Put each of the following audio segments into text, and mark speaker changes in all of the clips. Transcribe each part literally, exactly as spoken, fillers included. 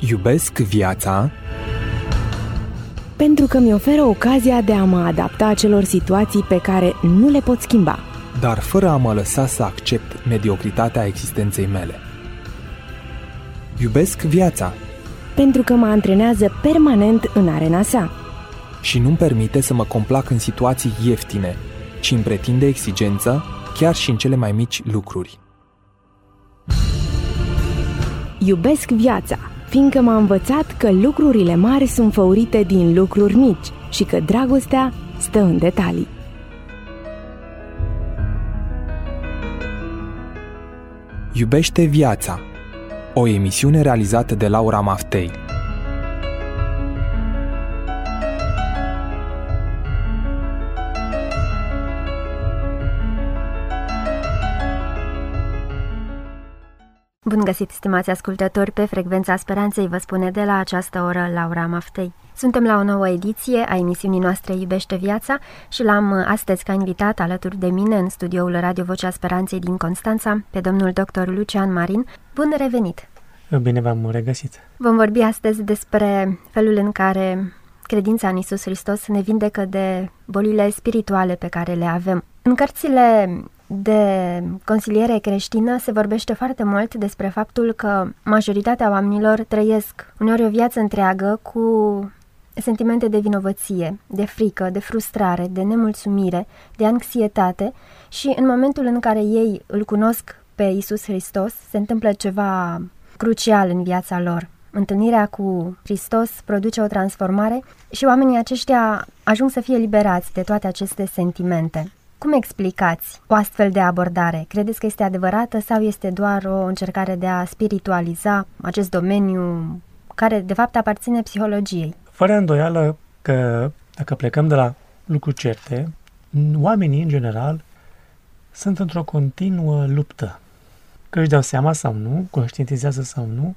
Speaker 1: Iubesc viața
Speaker 2: pentru că mi oferă ocazia de a mă adapta acelor situații pe care nu le pot schimba,
Speaker 1: dar fără a mă lăsa să accept mediocritatea existenței mele. Iubesc viața
Speaker 2: pentru că mă antrenează permanent în arena sa
Speaker 1: și nu-mi permite să mă complac în situații ieftine, ci îmi pretinde exigență chiar și în cele mai mici lucruri.
Speaker 2: Iubesc viața, fiindcă m-a învățat că lucrurile mari sunt făurite din lucruri mici și că dragostea stă în detalii.
Speaker 1: Iubește viața, o emisiune realizată de Laura Maftei.
Speaker 3: Bun găsit, stimați ascultători, pe Frecvența Speranței, vă spune de la această oră Laura Maftei. Suntem la o nouă ediție a emisiunii noastre Iubește Viața și l-am astăzi ca invitat alături de mine în studioul Radio Vocea Speranței din Constanța pe domnul doctor Lucian Marin. Bun revenit!
Speaker 4: Bine v-am regăsit!
Speaker 3: Vom vorbi astăzi despre felul în care credința în Iisus Hristos ne vindecă de bolile spirituale pe care le avem. În cărțile de consiliere creștină se vorbește foarte mult despre faptul că majoritatea oamenilor trăiesc uneori o viață întreagă cu sentimente de vinovăție, de frică, de frustrare, de nemulțumire, de anxietate și în momentul în care ei îl cunosc pe Iisus Hristos, se întâmplă ceva crucial în viața lor. Întâlnirea cu Hristos produce o transformare și oamenii aceștia ajung să fie liberați de toate aceste sentimente. Cum explicați o astfel de abordare? Credeți că este adevărată sau este doar o încercare de a spiritualiza acest domeniu care de fapt aparține psihologiei?
Speaker 4: Fără îndoială că dacă plecăm de la lucruri certe, oamenii în general sunt într-o continuă luptă. Că își dau seama sau nu, conștientizează sau nu,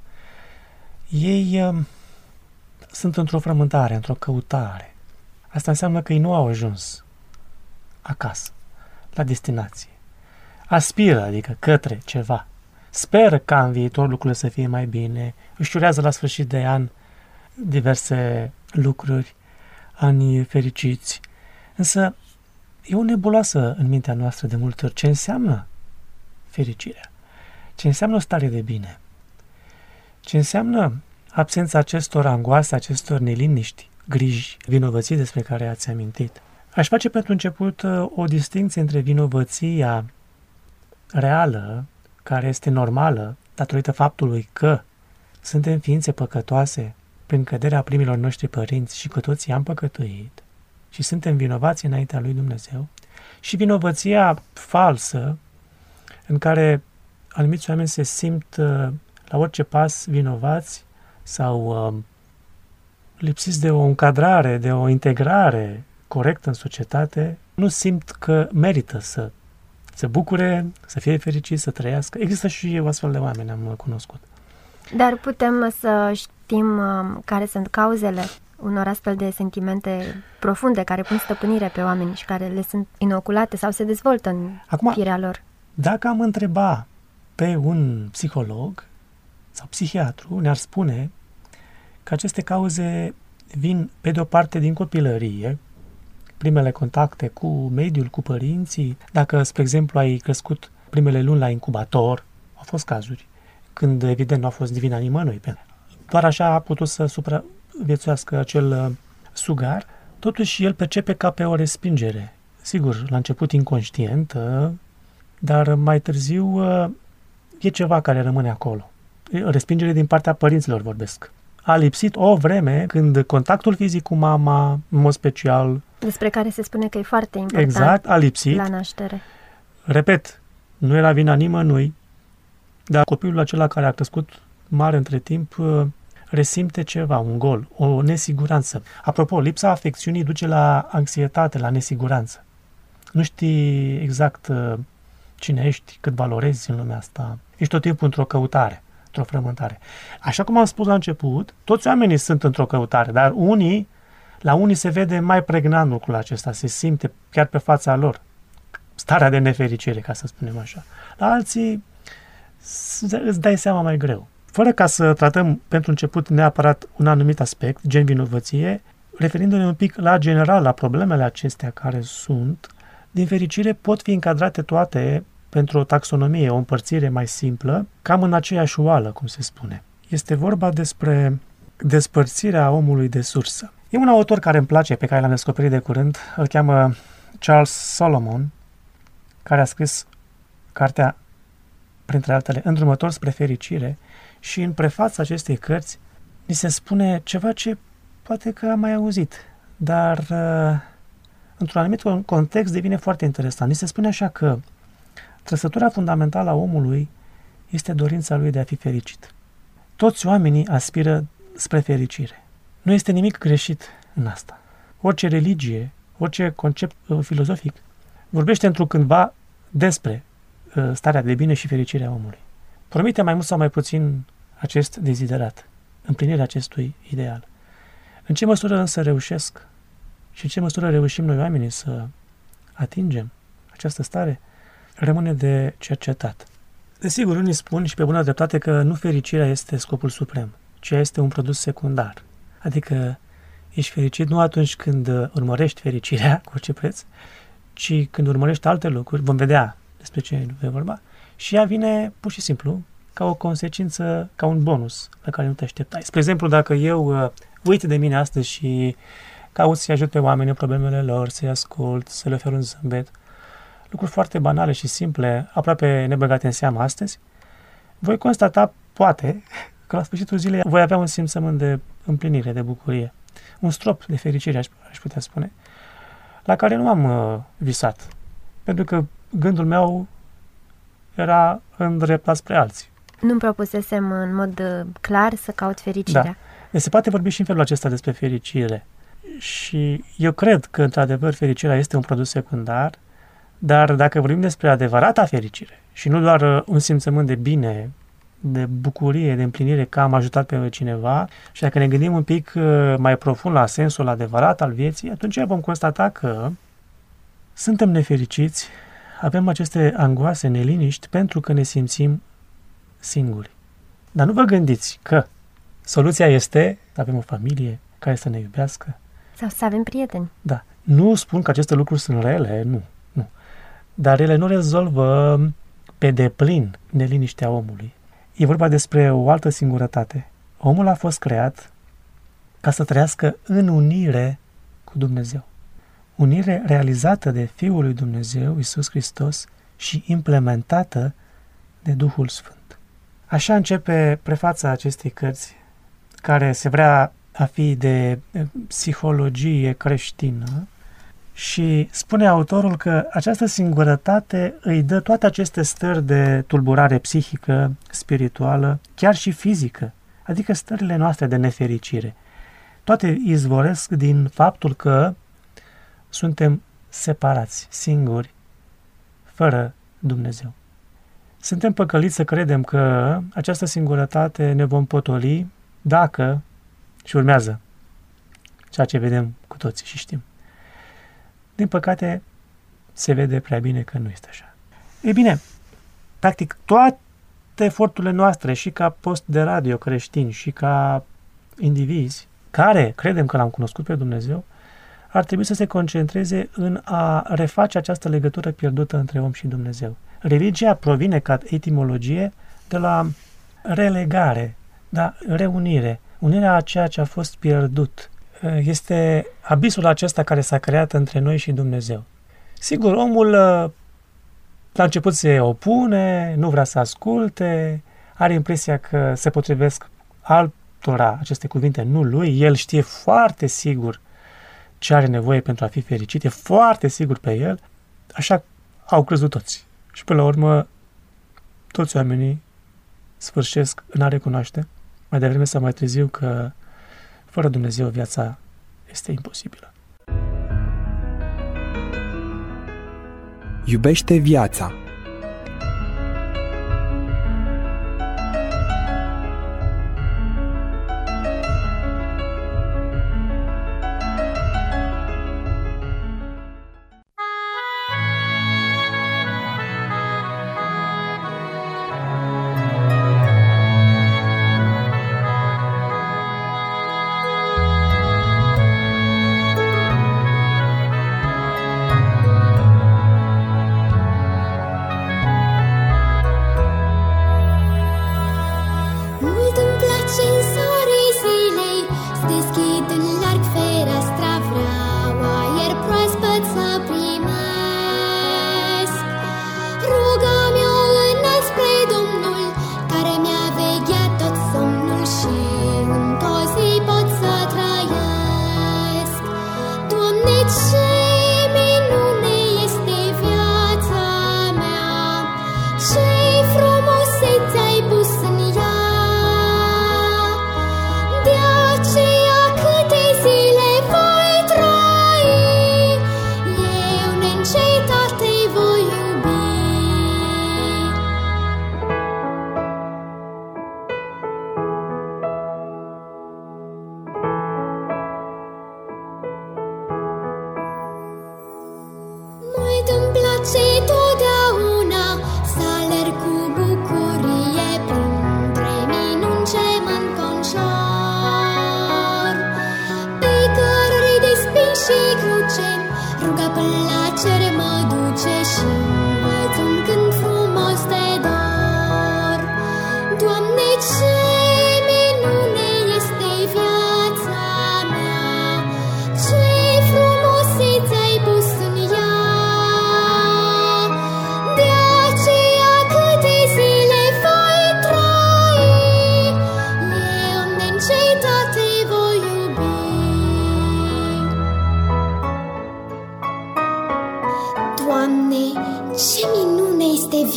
Speaker 4: ei uh, sunt într-o frământare, într-o căutare. Asta înseamnă că ei nu au ajuns acasă, la destinație. Aspiră, adică către ceva. Speră ca în viitor lucrurile să fie mai bine, își urează la sfârșit de an diverse lucruri, ani fericiți. Însă e o nebuloasă în mintea noastră de multe ori. Ce înseamnă fericirea? Ce înseamnă o stare de bine? Ce înseamnă absența acestor angoase, acestor neliniști, griji, vinovății despre care ați amintit? Aș face pentru început o distinție între vinovăția reală, care este normală, datorită faptului că suntem ființe păcătoase prin căderea primilor noștri părinți și că toți am păcătuit și suntem vinovați înaintea lui Dumnezeu, și vinovăția falsă, în care anumiți oameni se simt la orice pas vinovați sau lipsiți de o încadrare, de o integrare corect în societate, nu simt că merită să se bucure, să fie fericit, să trăiască. Există și o astfel de oameni, am cunoscut.
Speaker 3: Dar putem să știm care sunt cauzele unor astfel de sentimente profunde care pun stăpânire pe oameni și care le sunt inoculate sau se dezvoltă în Acum, firea lor?
Speaker 4: Dacă am întreba pe un psiholog sau psihiatru, ne-ar spune că aceste cauze vin pe de o parte din copilărie, primele contacte cu mediul, cu părinții. Dacă, spre exemplu, ai crescut primele luni la incubator, au fost cazuri când, evident, nu a fost divina nimănui. Doar așa a putut să supraviețuiască acel sugar, totuși el percepe ca pe o respingere. Sigur, la început inconștientă, dar mai târziu e ceva care rămâne acolo. Respingere din partea părinților vorbesc. A lipsit o vreme când contactul fizic cu mama, în mod special,
Speaker 3: despre care se spune că e foarte important,
Speaker 4: exact, a lipsit
Speaker 3: la naștere.
Speaker 4: Repet, nu era vina nimănui, dar copilul acela care a crescut mare între timp resimte ceva, un gol, o nesiguranță. Apropo, lipsa afecțiunii duce la anxietate, la nesiguranță. Nu știi exact cine ești, cât valorezi în lumea asta. Ești tot timpul într-o căutare, într-o frământare. Așa cum am spus la început, toți oamenii sunt într-o căutare, dar unii, la unii se vede mai pregnant lucrul acesta, se simte chiar pe fața lor starea de nefericire, ca să spunem așa. La alții îți dai seama mai greu. fără ca să tratăm pentru început neapărat un anumit aspect, gen vinovăție, referindu-ne un pic la general, la problemele acestea care sunt, din fericire pot fi încadrate toate pentru o taxonomie, o împărțire mai simplă, cam în aceeași oală, cum se spune. Este vorba despre despărțirea omului de sursă. E un autor care îmi place, pe care l-am descoperit de curând, îl cheamă Charles Solomon, care a scris cartea, printre altele, Îndrumător spre fericire, și în prefața acestei cărți ni se spune ceva ce poate că am mai auzit, dar uh, într-un anumit context devine foarte interesant. Ni se spune așa că trăsătura fundamentală a omului este dorința lui de a fi fericit. Toți oamenii aspiră spre fericire. Nu este nimic greșit în asta. Orice religie, orice concept uh, filozofic vorbește întrucândva despre uh, starea de bine și fericirea omului. Promite mai mult sau mai puțin acest deziderat, împlinirea acestui ideal. În ce măsură însă reușesc și în ce măsură reușim noi oamenii să atingem această stare, rămâne de cercetat. Desigur, unii spun și pe bună dreptate că nu fericirea este scopul suprem, ci este un produs secundar. Adică ești fericit nu atunci când urmărești fericirea, cu orice preț, ci când urmărești alte lucruri, vom vedea despre ce e vorba, și ea vine pur și simplu ca o consecință, ca un bonus la care nu te așteptai. Spre exemplu, dacă eu uh, uit de mine astăzi și caut să-i ajut pe oameni în problemele lor, să-i ascult, să le ofer un zâmbet, lucruri foarte banale și simple, aproape nebăgate în seamă astăzi, voi constata, poate, că la sfârșitul zilei voi avea un simțământ de împlinire, de bucurie, un strop de fericire, aș, aș putea spune, la care nu am uh, visat, pentru că gândul meu era îndreptat spre alții.
Speaker 3: Nu-mi propusesem în mod clar să caut fericirea.
Speaker 4: Da. Deci se poate vorbi și în felul acesta despre fericire. Și eu cred că, într-adevăr, fericirea este un produs secundar, dar dacă vorbim despre adevărata fericire și nu doar un simțământ de bine, de bucurie, de împlinire că am ajutat pe cineva, și dacă ne gândim un pic mai profund la sensul adevărat al vieții, atunci vom constata că suntem nefericiți, avem aceste angoase, neliniști, pentru că ne simțim singuri. Dar nu vă gândiți că soluția este să avem o familie care să ne iubească.
Speaker 3: Sau să avem prieteni.
Speaker 4: Da. Nu spun că aceste lucruri sunt rele, nu. nu. Dar ele nu rezolvă pe deplin neliniștea omului. E vorba despre o altă singurătate. Omul a fost creat ca să trăiască în unire cu Dumnezeu. Unire realizată de Fiul lui Dumnezeu, Iisus Hristos, și implementată de Duhul Sfânt. Așa începe prefața acestei cărți, care se vrea a fi de psihologie creștină, și spune autorul că această singurătate îi dă toate aceste stări de tulburare psihică, spirituală, chiar și fizică, adică stările noastre de nefericire. Toate izvoresc din faptul că suntem separați, singuri, fără Dumnezeu. Suntem păcăliți să credem că această singurătate ne vom potoli dacă, și urmează ceea ce vedem cu toții și știm. Din păcate, se vede prea bine că nu este așa. Ei bine, practic, toate eforturile noastre, și ca post de radio creștini, și ca indivizi care credem că l-am cunoscut pe Dumnezeu, ar trebui să se concentreze în a reface această legătură pierdută între om și Dumnezeu. Religia provine ca etimologie de la relegare, da, reunire, unirea a ceea ce a fost pierdut. Este abisul acesta care s-a creat între noi și Dumnezeu. Sigur, omul la început se opune, nu vrea să asculte, are impresia că se potrivesc altora aceste cuvinte, nu lui. El știe foarte sigur ce are nevoie pentru a fi fericit, e foarte sigur pe el, așa au crezut toți. Și până la urmă, toți oamenii sfârșesc în a recunoaște, mai devreme sau mai târziu, că fără Dumnezeu viața este imposibilă.
Speaker 1: Iubește viața.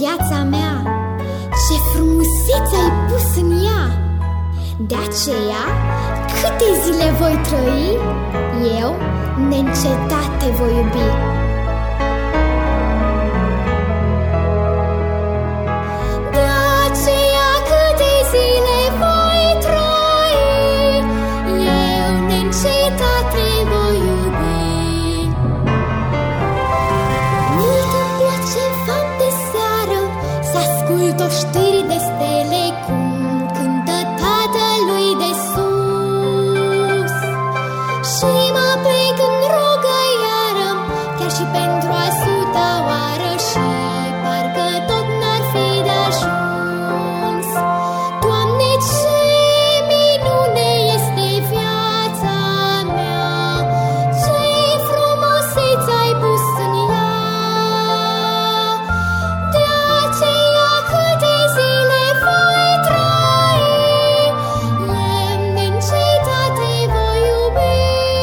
Speaker 5: viața mea, ce frumusețe ai pus în ea. De aceea, câte zile voi trăi, eu neîncetat te voi iubi. De aceea, câte zile voi trăi, eu neîncetat te voi iubi. Mult îmi place în fapt de seară să ascult o știri de stele cum cântă Tatălui de sus. Și mă plec în rugă iară, chiar și pentru a suta oară, și parcă tot n-ar fi de ajuns. Doamne, ce minune este viața mea, ce frumusețe ai pus în ea. De aceea câte zile voi trăi, eu neîncetat te voi iubi.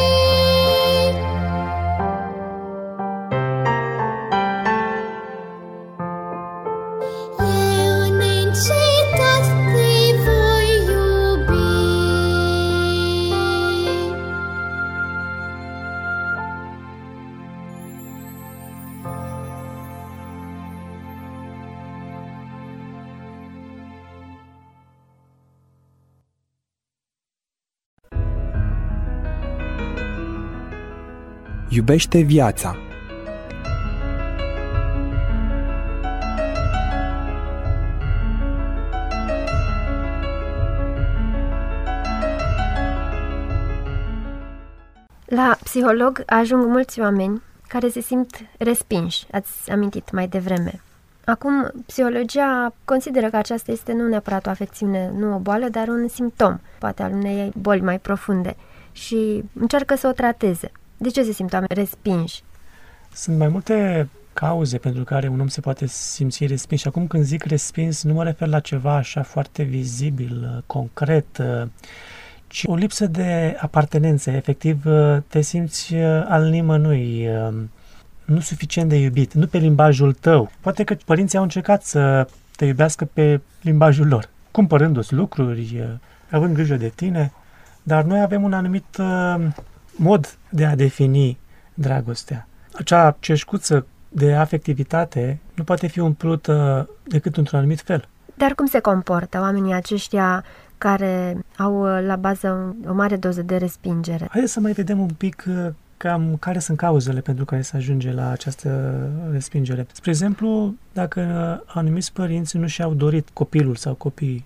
Speaker 5: Eu neîncetat te voi iubi.
Speaker 1: Iubește viața.
Speaker 3: La psiholog ajung mulți oameni care se simt respinși, ați amintit mai devreme. Acum, psihologia consideră că aceasta este nu neapărat o afecțiune, nu o boală, dar un simptom, poate al unei boli mai profunde, și încearcă să o trateze. De ce se simt oameni respinși?
Speaker 4: Sunt mai multe cauze pentru care un om se poate simți respins. Și acum când zic respins, nu mă refer la ceva așa foarte vizibil, concret, ci o lipsă de apartenență. Efectiv, te simți al nimănui, nu suficient de iubit, nu pe limbajul tău. Poate că părinții au încercat să te iubească pe limbajul lor, cumpărându-ți lucruri, având grijă de tine, dar noi avem un anumit mod de a defini dragostea. Acea ceșcuță de afectivitate nu poate fi umplută decât într-un anumit fel.
Speaker 3: Dar cum se comportă oamenii aceștia care au la bază o mare doză de respingere?
Speaker 4: Haideți să mai vedem un pic cam care sunt cauzele pentru care se ajunge la această respingere. Spre exemplu, dacă anumiți părinți nu și-au dorit copilul sau copiii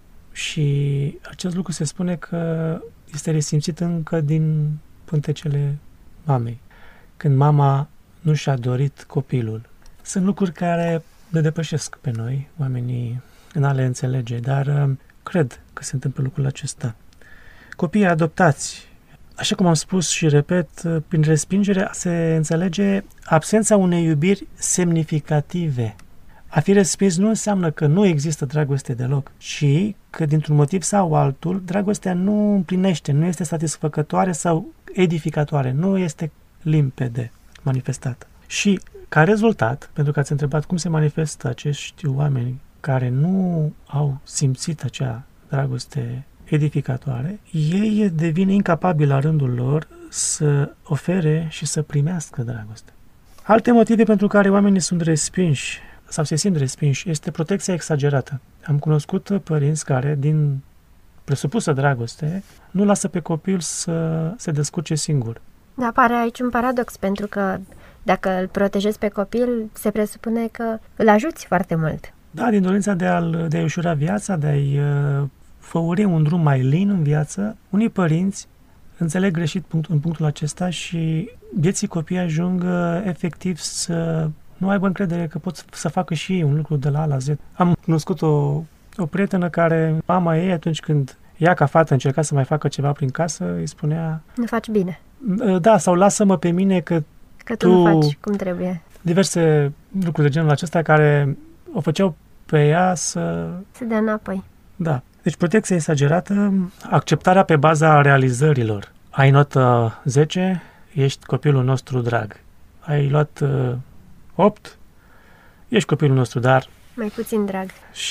Speaker 4: și acest lucru se spune că este resimțit încă din pântecele mamei, când mama nu și-a dorit copilul. Sunt lucruri care ne depășesc pe noi, oamenii, în a le înțelege, dar cred că se întâmplă lucrul acesta. Copiii adoptați, așa cum am spus și repet, prin respingere se înțelege absența unei iubiri semnificative. A fi respins nu înseamnă că nu există dragoste deloc, ci că dintr-un motiv sau altul, dragostea nu împlinește, nu este satisfăcătoare sau edificatoare, nu este limpede manifestată. Și ca rezultat, pentru că ați întrebat cum se manifestă acești oameni care nu au simțit acea dragoste edificatoare, ei devin incapabili la rândul lor să ofere și să primească dragoste. Alte motive pentru care oamenii sunt respinși sau se simt respinși este protecția exagerată. Am cunoscut părinți care, din presupusă dragoste, nu lasă pe copil să se descurce singur.
Speaker 3: Da, apare aici un paradox, pentru că dacă îl protejezi pe copil, se presupune că îl ajuți foarte mult.
Speaker 4: Da, din dorința de a-l, de a ușura viața, de a-i uh, făuri un drum mai lin în viață, unii părinți înțeleg greșit punct, în punctul acesta și vieții copii ajung uh, efectiv să nu aibă încredere că pot să facă și ei un lucru de la A la Z. Am cunoscut o, o prietenă care, mama ei, atunci când ea ca fată încerca să mai facă ceva prin casă, îi spunea:
Speaker 3: nu faci bine.
Speaker 4: Da, sau lasă-mă pe mine că
Speaker 3: Că tu, tu nu faci cum trebuie.
Speaker 4: Diverse lucruri de genul acesta care o făceau pe ea să...
Speaker 3: Să dea înapoi.
Speaker 4: Da. Deci protecția exagerată, acceptarea pe baza realizărilor. Ai notă zece, ești copilul nostru drag. Ai luat uh, opt, ești copilul nostru, dar
Speaker 3: Mai puțin drag.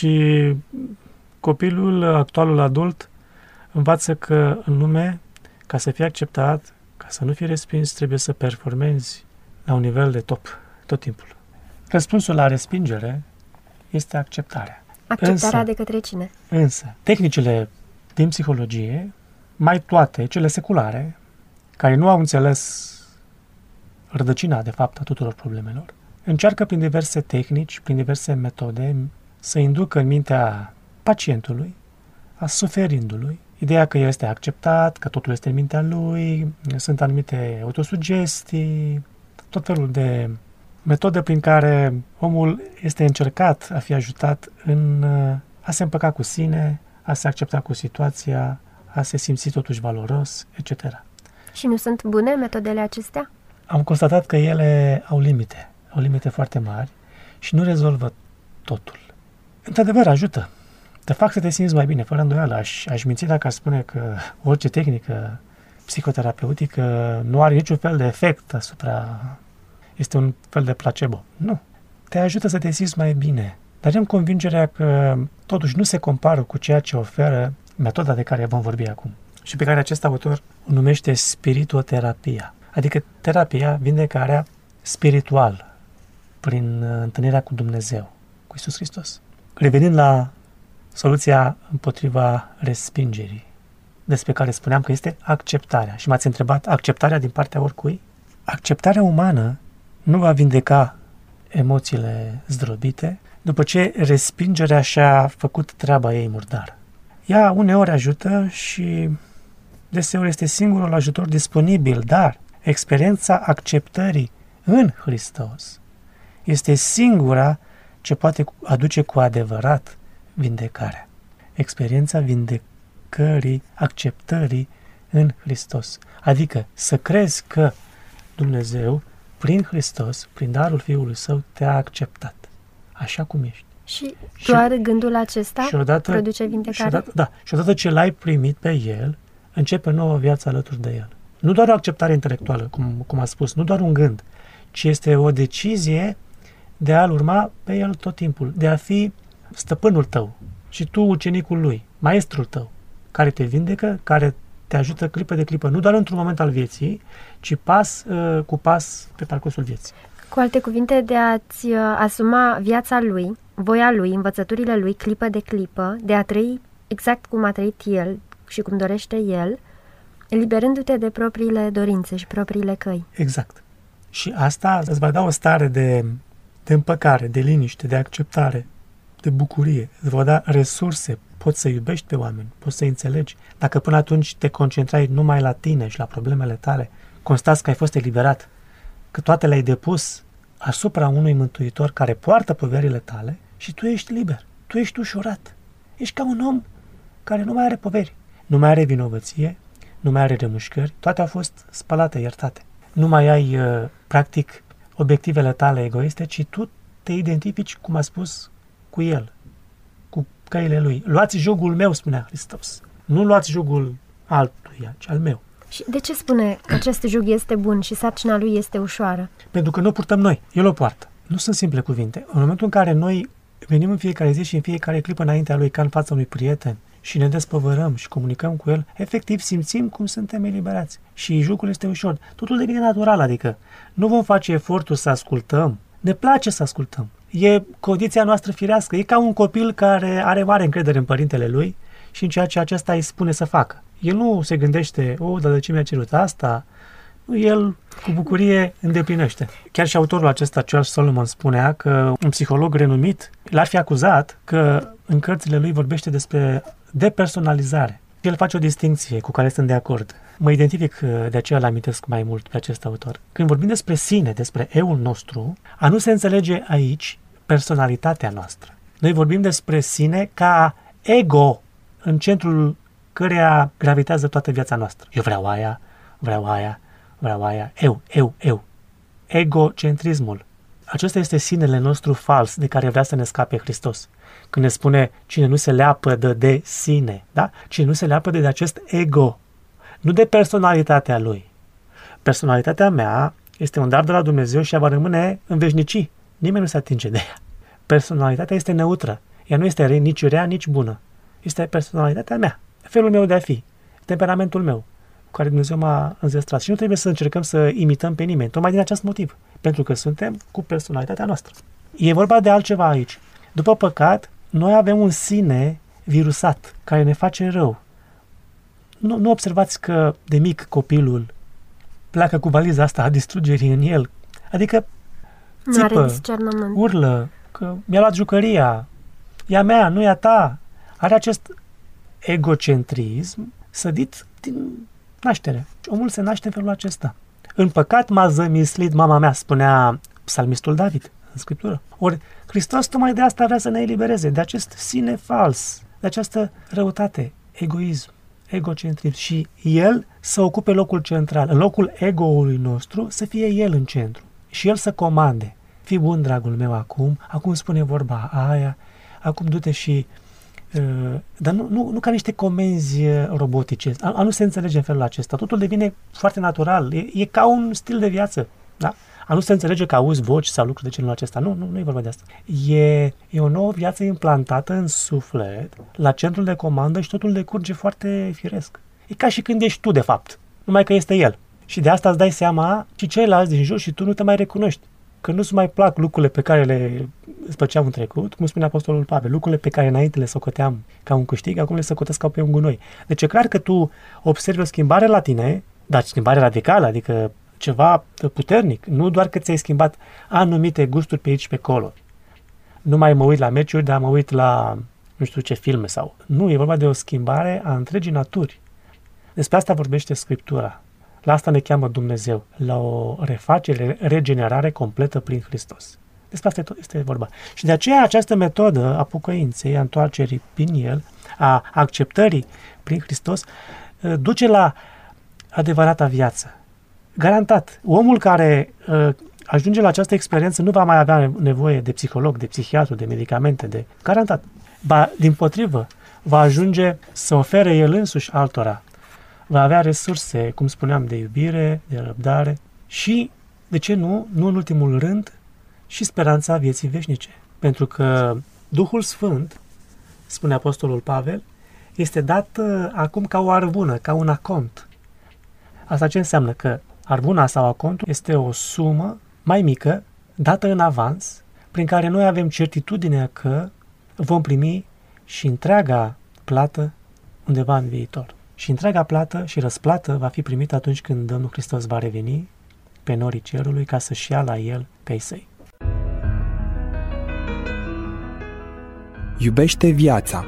Speaker 4: Și copilul, actualul adult, învață că în lume, ca să fie acceptat, ca să nu fie respins, trebuie să performezi la un nivel de top tot timpul. Răspunsul la respingere este acceptarea.
Speaker 3: Acceptarea
Speaker 4: însă,
Speaker 3: de către cine?
Speaker 4: Însă, tehnicile din psihologie, mai toate cele seculare, care nu au înțeles rădăcina, de fapt, a tuturor problemelor, încearcă prin diverse tehnici, prin diverse metode, să inducă în mintea pacientului, a suferindului, ideea că el este acceptat, că totul este în mintea lui, sunt anumite autosugestii, tot felul de metode prin care omul este încercat a fi ajutat în a se împăca cu sine, a se accepta cu situația, a se simți totuși valoros, et cetera.
Speaker 3: Și nu sunt bune metodele acestea?
Speaker 4: Am constatat că ele au limite, au limite foarte mari și nu rezolvă totul. Într-adevăr, ajută. Te fac să te simți mai bine, fără îndoială. Aș, aș minți dacă aș spune că orice tehnică psihoterapeutică nu are niciun fel de efect asupra... Este un fel de placebo. Nu. Te ajută să te simți mai bine. Dar am convingerea că totuși nu se compară cu ceea ce oferă metoda de care vom vorbi acum și pe care acest autor o numește spiritoterapia. Adică terapia, vindecarea spirituală prin întâlnirea cu Dumnezeu, cu Iisus Hristos. Revenind la soluția împotriva respingerii, despre care spuneam că este acceptarea. Și m-ați întrebat, acceptarea din partea oricui? Acceptarea umană nu va vindeca emoțiile zdrobite după ce respingerea și-a făcut treaba ei murdară. Ea uneori ajută și deseori este singurul ajutor disponibil, dar experiența acceptării în Hristos este singura ce poate aduce cu adevărat vindecarea. Experiența vindecării, acceptării în Hristos. Adică să crezi că Dumnezeu, prin Hristos, prin darul Fiului Său, te-a acceptat, așa cum ești.
Speaker 3: Și doar și, gândul acesta și odată, produce vindecare?
Speaker 4: Și odată, da, și odată ce l-ai primit pe El, începe nouă viață alături de El. Nu doar o acceptare intelectuală, cum, cum a spus, nu doar un gând, ci este o decizie de a-L urma pe El tot timpul, de a fi stăpânul tău și tu ucenicul Lui, maestrul tău, care te vindecă, care te ajută clipă de clipă, nu doar într-un moment al vieții, ci pas uh, cu pas pe parcursul vieții.
Speaker 3: Cu alte cuvinte, de a-ți uh, asuma viața Lui, voia Lui, învățăturile Lui, clipă de clipă, de a trăi exact cum a trăit El și cum dorește El, eliberându-te de propriile dorințe și propriile căi.
Speaker 4: Exact. Și asta îți va da o stare de, de împăcare, de liniște, de acceptare, de bucurie. Îți va da resurse, poți să iubești pe oameni, poți să înțelegi. Dacă până atunci te concentrai numai la tine și la problemele tale, constați că ai fost eliberat, că toate le-ai depus asupra unui mântuitor care poartă poverile tale și tu ești liber, tu ești ușurat. Ești ca un om care nu mai are poveri, nu mai are vinovăție, nu mai are remușcări, toate au fost spălate, iertate. Nu mai ai, uh, practic, obiectivele tale egoiste, ci tu te identifici, cum a spus, cu El, cu căile Lui. Luați jugul meu, spunea Hristos. Nu luați jugul altuia, ci al meu.
Speaker 3: Și de ce spune că acest jug este bun și sarcina Lui este ușoară?
Speaker 4: Pentru că nu o purtăm noi, El o poartă. Nu sunt simple cuvinte. În momentul în care noi venim în fiecare zi și în fiecare clipă înaintea Lui, ca în fața unui prieten, și ne despăvărăm și comunicăm cu El, efectiv simțim cum suntem eliberați. Și jugul este ușor. Totul devine natural, adică nu vom face efortul să ascultăm. Ne place să ascultăm. E condiția noastră firească. E ca un copil care are mare încredere în părintele lui și în ceea ce acesta îi spune să facă. El nu se gândește, o, dar de ce mi-a cerut asta? El cu bucurie îndeplinește. Chiar și autorul acesta, Charles Solomon, spunea că un psiholog renumit l-ar fi acuzat că în cărțile lui vorbește despre depersonalizare. El face o distinție cu care sunt de acord. Mă identific, de aceea l-amintesc mai mult pe acest autor. Când vorbim despre sine, despre eul nostru, a nu se înțelege aici personalitatea noastră. Noi vorbim despre sine ca ego în centrul căreia gravitează toată viața noastră. Eu vreau aia, vreau aia, vreau aia, eu, eu, eu. Egocentrismul. Acesta este sinele nostru fals de care vrea să ne scape Hristos. Când ne spune cine nu se leapădă de sine, da? Cine nu se leapădă de acest ego, nu de personalitatea lui. Personalitatea mea este un dar de la Dumnezeu și ea va rămâne în veșnicii. Nimeni nu se atinge de ea. personalitatea este neutră. Ea nu este nici rea, nici bună. Este personalitatea mea, felul meu de a fi, temperamentul meu, cu care Dumnezeu m-a înzestrat. Și nu trebuie să încercăm să imităm pe nimeni, tocmai din acest motiv, pentru că suntem cu personalitatea noastră. E vorba de altceva aici. După păcat, noi avem un sine virusat, care ne face rău. Nu, nu observați că de mic copilul pleacă cu valiza asta a distrugerii în el? Adică țipă, urlă, că mi-a luat jucăria, e a mea, nu e a ta. Are acest egocentrism sădit din naștere. Omul se naște în felul acesta. În păcat m-a zămislit mama mea, spunea psalmistul David în Scriptură. Ori Hristos tocmai de asta vrea să ne elibereze, de acest sine fals, de această răutate, egoism, egocentrism, și El să ocupe locul central. În locul ego-ului nostru să fie El în centru și El să comande. Fii bun, dragul meu, acum, acum spune vorba aia, acum du-te și... Uh, dar nu, nu, nu ca niște comenzi robotice. A, a nu se înțelege în felul acesta. Totul devine foarte natural. E, e ca un stil de viață. Da? A nu se înțelege că auzi voci sau lucruri de genul acesta. Nu, nu, nu e vorba de asta. E, e o nouă viață implantată în suflet, la centrul de comandă, și totul decurge foarte firesc. E ca și când ești tu, de fapt. Numai că este El. Și de asta îți dai seama și ceilalți din jur și tu nu te mai recunoști. Că nu-ți mai plac lucrurile pe care le spăceam în trecut, cum spune Apostolul Pavel, lucrurile pe care înainte le socoteam ca un câștig, acum le socotesc ca pe un gunoi. Deci e clar că tu observi o schimbare la tine, dar schimbare radicală, adică ceva puternic, nu doar că ți-ai schimbat anumite gusturi pe aici și pe acolo. Nu mai mă uit la meciuri, dar mă uit la nu știu ce filme sau... Nu, e vorba de o schimbare a întregii naturi. Despre asta vorbește Scriptura. La asta ne cheamă Dumnezeu, la o refacere, regenerare completă prin Hristos. Despre asta este vorba. Și de aceea această metodă a pocăinței, a întoarcerii prin El, a acceptării prin Hristos, duce la adevărata viață. Garantat. Omul care uh, ajunge la această experiență nu va mai avea nevoie de psiholog, de psihiatru, de medicamente, de... Garantat. Ba, dimpotrivă, va ajunge să ofere el însuși altora. Va avea resurse, cum spuneam, de iubire, de răbdare și, de ce nu, nu în ultimul rând, și speranța vieții veșnice. Pentru că Duhul Sfânt, spune Apostolul Pavel, este dat uh, acum ca o arvună, ca un acont. Asta ce înseamnă? Că arvuna sau acontul este o sumă mai mică, dată în avans, prin care noi avem certitudinea că vom primi și întreaga plată undeva în viitor. Și întreaga plată și răsplată va fi primită atunci când Domnul Hristos va reveni pe norii cerului ca să-și ia la El pe ei săi.
Speaker 1: Iubește viața.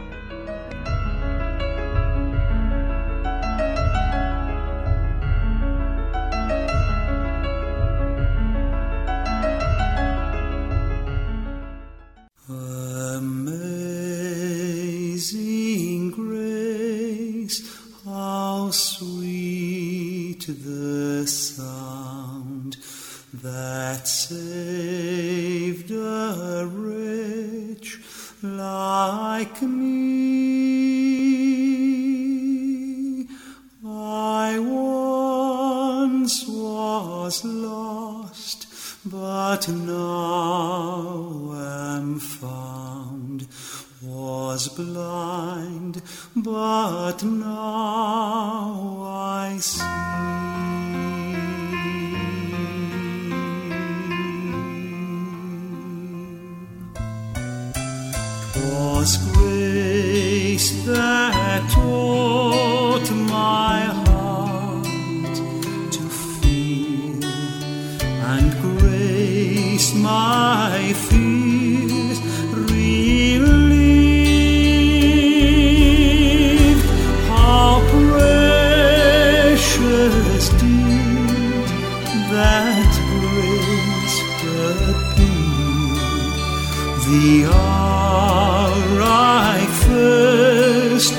Speaker 6: Amazing grace, how sweet the sound that saved a wretch like me. I once was lost, but now am found, was blind, but now I see. Was grace that taught my heart to feel, and grace my fears relieved. How precious did that grace appear, the hour I first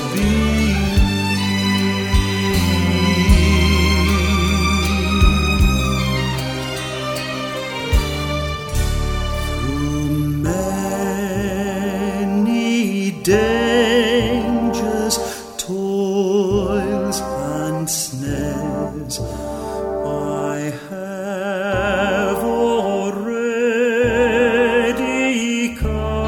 Speaker 6: believed. Through many dangers, toils and snares, I have already come.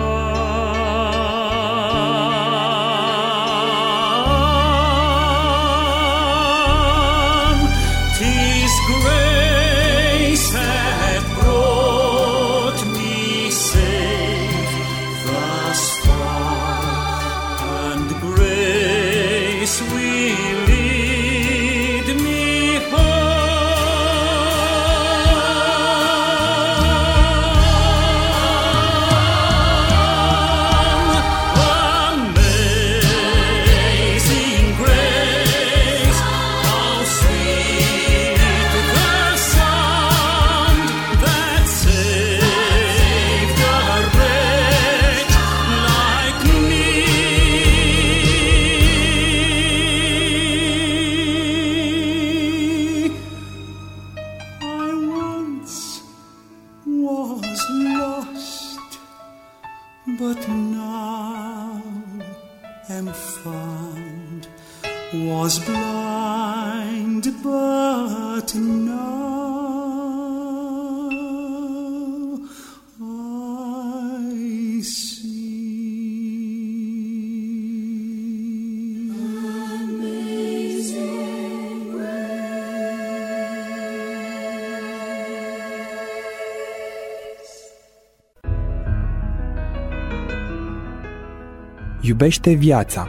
Speaker 6: am found, was blind, but now I see. Amazing grace.
Speaker 1: Iubește viața.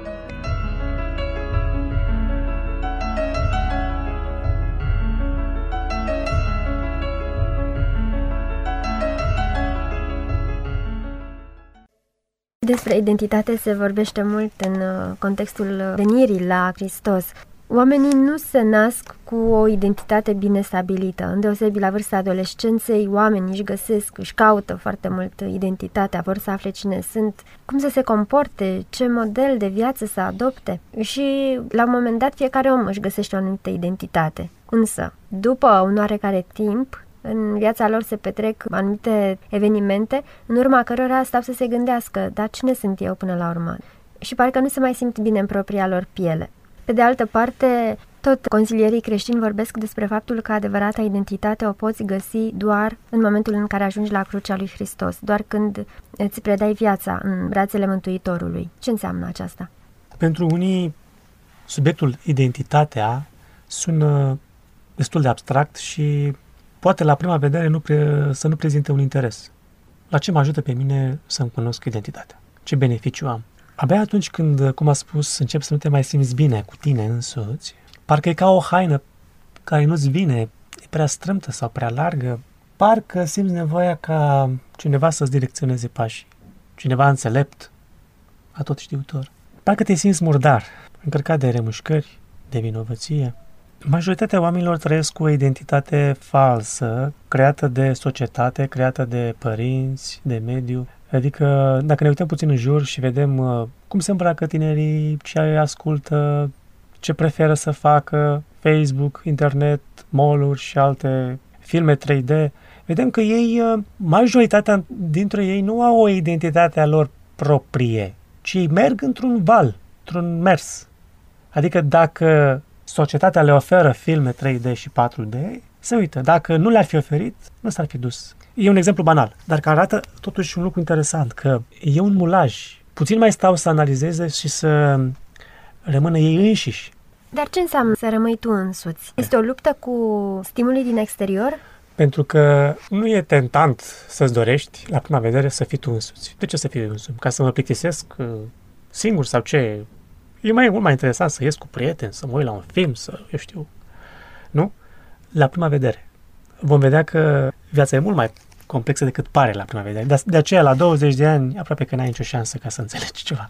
Speaker 3: Despre identitate se vorbește mult în contextul venirii la Hristos. Oamenii nu se nasc cu o identitate bine stabilită. Îndeosebi la vârsta adolescenței, oamenii își găsesc, își caută foarte mult identitatea, vor să afle cine sunt, cum să se comporte, ce model de viață să adopte. Și la un moment dat fiecare om își găsește o anumită identitate. Însă, după un oarecare timp, în viața lor se petrec anumite evenimente, în urma cărora stau să se gândească, dar cine sunt eu până la urmă? Și parcă nu se mai simt bine în propria lor piele. Pe de altă parte, tot consilierii creștini vorbesc despre faptul că adevărata identitate o poți găsi doar în momentul în care ajungi la crucea lui Hristos, doar când îți predai viața în brațele Mântuitorului. Ce înseamnă aceasta?
Speaker 4: Pentru unii, subiectul identitatea sună destul de abstract și poate la prima vedere nu pre- să nu prezinte un interes. La ce mă ajută pe mine să-mi cunosc identitatea? Ce beneficiu am? Abia atunci când, cum a spus, începi să nu te mai simți bine cu tine însuți, parcă e ca o haină care nu-ți vine, e prea strâmtă sau prea largă, parcă simți nevoia ca cineva să-ți direcționeze pașii, cineva înțelept, atotștiutor. Parcă te simți murdar, încărcat de remușcări, de vinovăție. Majoritatea oamenilor trăiesc cu o identitate falsă, creată de societate, creată de părinți, de mediu. Adică, dacă ne uităm puțin în jur și vedem uh, cum se îmbracă tinerii, ce ascultă, ce preferă să facă, Facebook, internet, mall-uri și alte filme trei D, vedem că ei, uh, majoritatea dintre ei nu au o identitate a lor proprie, ci ei merg într-un val, într-un mers. Adică dacă societatea le oferă filme trei D și patru D, se uită. Dacă nu le-ar fi oferit, nu s-ar fi dus. E un exemplu banal, dar care arată totuși un lucru interesant, că e un mulaj. Puțin mai stau să analizeze și să rămână ei înșiși.
Speaker 3: Dar ce înseamnă să rămâi tu însuți? Este o luptă cu stimulii din exterior?
Speaker 4: Pentru că nu e tentant să-ți dorești, la prima vedere, să fii tu însuți. De ce să fii însuți? Ca să mă plictisesc singur sau ce? E mai mult mai interesant să ies cu prieteni, să mă uit la un film, să, eu știu, nu? La prima vedere. Vom vedea că viața e mult mai complexă decât pare la prima vedere. De, de aceea, la douăzeci de ani, aproape că n-ai nicio șansă ca să înțelegi ceva.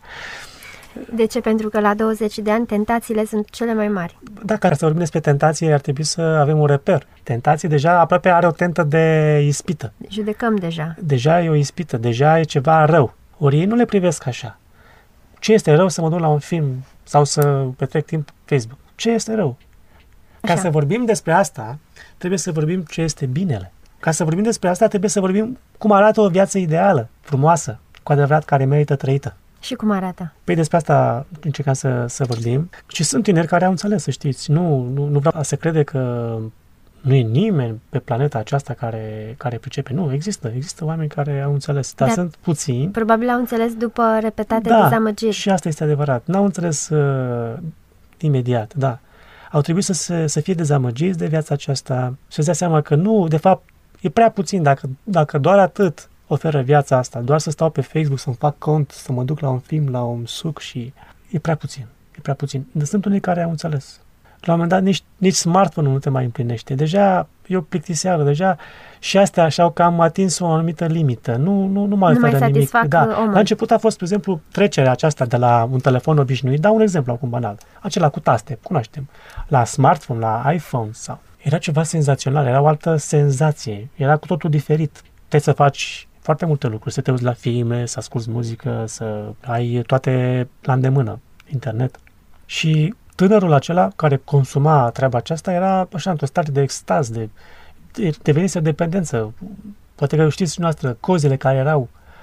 Speaker 3: De ce? Pentru că la douăzeci de ani tentațiile sunt cele mai mari.
Speaker 4: Da, ca să vorbim despre tentație, ar trebui să avem un reper. Tentație deja aproape are o tentă de ispită.
Speaker 3: Judecăm deja. Deja
Speaker 4: e o ispită, deja e ceva rău. Ori ei nu le privesc așa. Ce este rău să mă duc la un film sau să petrec timp pe Facebook? Ce este rău? Ca Așa. Să vorbim despre asta, trebuie să vorbim ce este binele. Ca să vorbim despre asta, trebuie să vorbim cum arată o viață ideală, frumoasă, cu adevărat, care merită trăită.
Speaker 3: Și cum arată?
Speaker 4: Păi despre asta încercam să, să vorbim. Și sunt tineri care au înțeles, să știți. Nu, nu, nu vreau să crede că nu e nimeni pe planeta aceasta care, care pricepe. Nu, există. Există oameni care au înțeles, dar da, sunt puțini.
Speaker 3: Probabil au înțeles după repetate
Speaker 4: da,
Speaker 3: dezamăgiri.
Speaker 4: Și asta este adevărat. N-au înțeles uh, imediat, da. Au trebuit să, se, să fie dezamăgiți de viața aceasta și să-ți dea seama că nu, de fapt, e prea puțin. Dacă, dacă doar atât oferă viața asta, doar să stau pe Facebook, să-mi fac cont, să mă duc la un film, la un suc și e prea puțin. E prea puțin. Dar sunt unii care au înțeles. La un moment dat nici, nici smartphone-ul nu te mai împlinește. Deja e o plictiseală, deja și astea așa că am atins o anumită limită. Nu, nu, nu mai oferă nimic. Da. La început a fost, de exemplu, trecerea aceasta de la un telefon obișnuit, dau un exemplu acum banal, acela cu taste, cunoaștem, la smartphone, la iPhone sau... Era ceva senzațional, era o altă senzație, era cu totul diferit. Trebuie să faci foarte multe lucruri, să te uiți la filme, să asculți muzică, să ai toate la îndemână, internet. Și tânărul acela care consuma treaba aceasta era așa într-o stare de extaz, de, de devenise o dependență. Poate că știți și noastră cozile care erau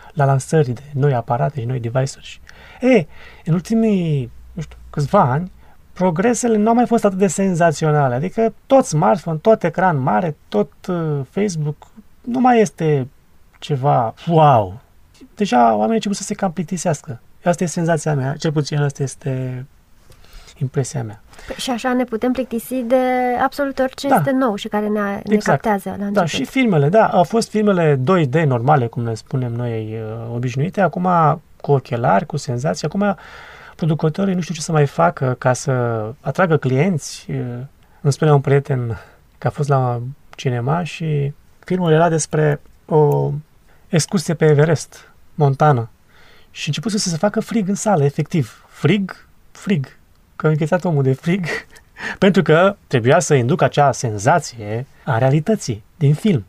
Speaker 4: la lansării de noi aparate și noi device-uri. E, în ultimii, nu știu, câțiva ani, progresele nu au mai fost atât de senzaționale. Adică tot smartphone, tot ecran mare, tot uh, Facebook, nu mai este ceva wow. Deja oamenii încep să se cam plictisească. Asta e senzația mea, cel puțin asta este impresia mea.
Speaker 3: Păi și așa ne putem plictisi de absolut orice
Speaker 4: Da.
Speaker 3: este nou și care ne, ne
Speaker 4: Exact.
Speaker 3: captează la început.
Speaker 4: Da, și filmele, da, au fost filmele doi D normale, cum ne spunem noi, uh, obișnuite, acum cu ochelari, cu senzații, acum producătorii nu știu ce să mai facă ca să atragă clienți. Uh, îmi spunea un prieten că a fost la cinema și filmul era despre o excursie pe Everest, montană. Și început să se facă frig în sală, efectiv. Frig, frig. Că a înghețat omul de frig, pentru că trebuia să inducă acea senzație a realității din film.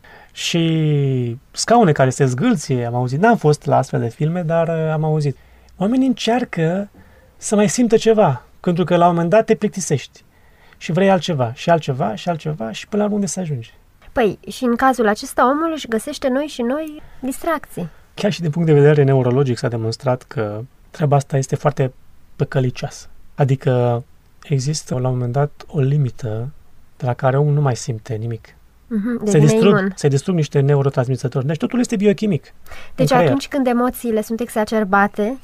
Speaker 4: Și scaune care se zgâlție, am auzit, n-am fost la astfel de filme, dar uh, am auzit. Oamenii încearcă să mai simtă ceva, pentru că la un moment dat te plictisești și vrei altceva, și altceva, și altceva, și până la unde se ajunge.
Speaker 3: Păi, și în cazul acesta, omul își găsește noi și noi distracții.
Speaker 4: Chiar și din punct de vedere neurologic s-a demonstrat că treaba asta este foarte păcălicioasă. Adică există la un moment dat o limită de la care omul nu mai simte nimic.
Speaker 3: Mm-hmm,
Speaker 4: Se
Speaker 3: devine
Speaker 4: distrug,
Speaker 3: imun.
Speaker 4: se distrug niște neurotransmițători. Deci totul este biochimic.
Speaker 3: Deci
Speaker 4: în creier.
Speaker 3: atunci când emoțiile sunt exacerbate,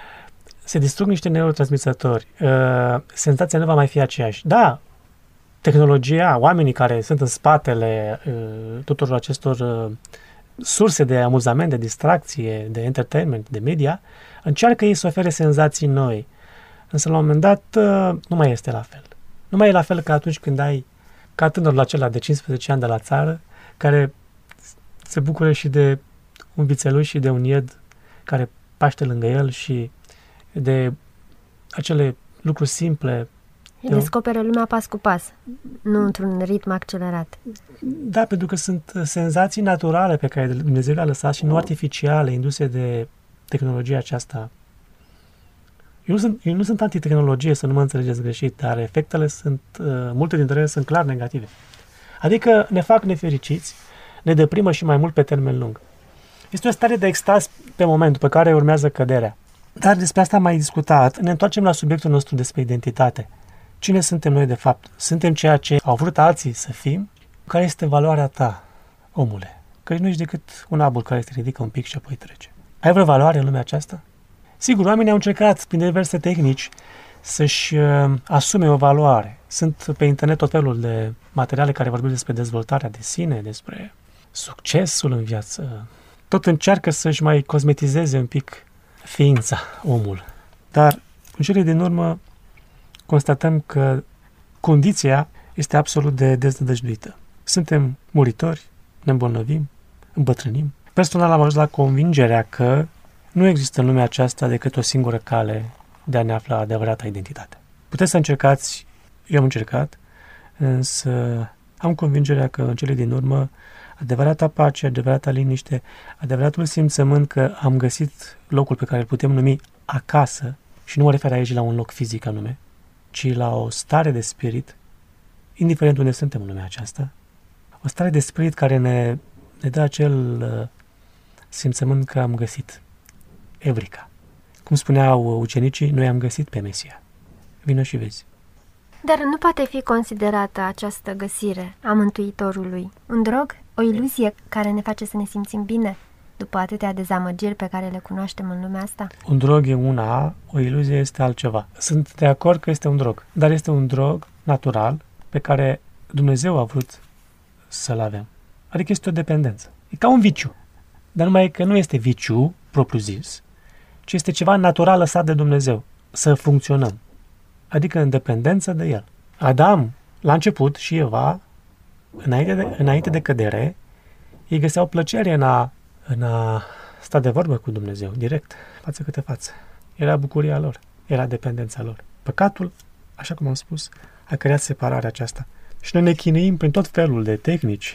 Speaker 4: Se distrug niște neurotransmițători. Uh, senzația nu va mai fi aceeași. Da, tehnologia, oamenii care sunt în spatele uh, tuturor acestor uh, surse de amuzament, de distracție, de entertainment, de media, încearcă ei să ofere senzații noi. Însă, la un moment dat, uh, nu mai este la fel. Nu mai e la fel ca atunci când ai, ca tânărul acela de cincisprezece ani de la țară, care se bucură și de un vițeluș și de un ied care paște lângă el și de acele lucruri simple.
Speaker 3: îi descoperă lumea pas cu pas, nu într-un ritm accelerat.
Speaker 4: Da, pentru că sunt senzații naturale pe care Dumnezeu le-a lăsat și nu artificiale, induse de tehnologia aceasta. Eu nu sunt, eu nu sunt anti-tehnologie, să nu mă înțelegeți greșit, dar efectele sunt, uh, multe dintre ele sunt clar negative. Adică ne fac nefericiți, ne deprimă și mai mult pe termen lung. Este o stare de extaz pe moment, după care urmează căderea. Dar despre asta am mai discutat. Ne întoarcem la subiectul nostru despre identitate. Cine suntem noi de fapt? Suntem ceea ce au vrut alții să fim? Care este valoarea ta, omule? Că nu ești decât un abur care se ridică un pic și apoi trece. Ai vreo valoare în lumea aceasta? Sigur, oamenii au încercat prin diverse tehnici să-și uh, asume o valoare. Sunt pe internet tot felul de materiale care vorbesc despre dezvoltarea de sine, despre succesul în viață. Tot încearcă să-și mai cosmetizeze un pic ființa, omul. Dar, în cele din urmă, constatăm că condiția este absolut de deznădăjduită. Suntem muritori, ne îmbolnăvim, îmbătrânim. Personal am ajuns la convingerea că nu există în lumea aceasta decât o singură cale de a ne afla adevărata identitate. Puteți să încercați, eu am încercat, însă am convingerea că în cele din urmă adevărata pace, adevărata liniște, adevăratul simțământ că am găsit locul pe care îl putem numi acasă, și nu mă refer aici la un loc fizic anume, ci la o stare de spirit, indiferent unde suntem în lumea aceasta, o stare de spirit care ne, ne dă acel uh, simțământ că am găsit Evrica. Cum spuneau ucenicii, noi am găsit pe Mesia. Vino și vezi.
Speaker 3: Dar nu poate fi considerată această găsire a Mântuitorului un drog, o iluzie care ne face să ne simțim bine după atâtea dezamăgiri pe care le cunoaștem în lumea asta?
Speaker 4: Un drog e una, o iluzie este altceva. Sunt de acord că este un drog, dar este un drog natural pe care Dumnezeu a vrut să-l avem. Adică este o dependență. E ca un viciu. Dar numai că nu este viciu propriu-zis, ci este ceva natural lăsat de Dumnezeu, să funcționăm. Adică în dependență de El. Adam, la început, și Eva, înainte de, înainte de cădere, ei găseau plăcere în a, în a sta de vorbă cu Dumnezeu, direct, față câte față. Era bucuria lor, era dependența lor. Păcatul, așa cum am spus, a creat separarea aceasta. Și noi ne chinuim prin tot felul de tehnici,